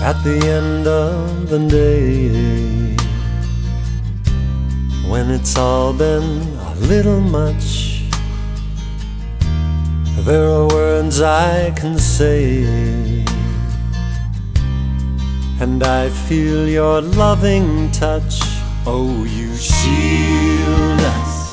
At the end of the day, when it's all been a little much, there are words I can say, and I feel your loving touch. Oh, you shield us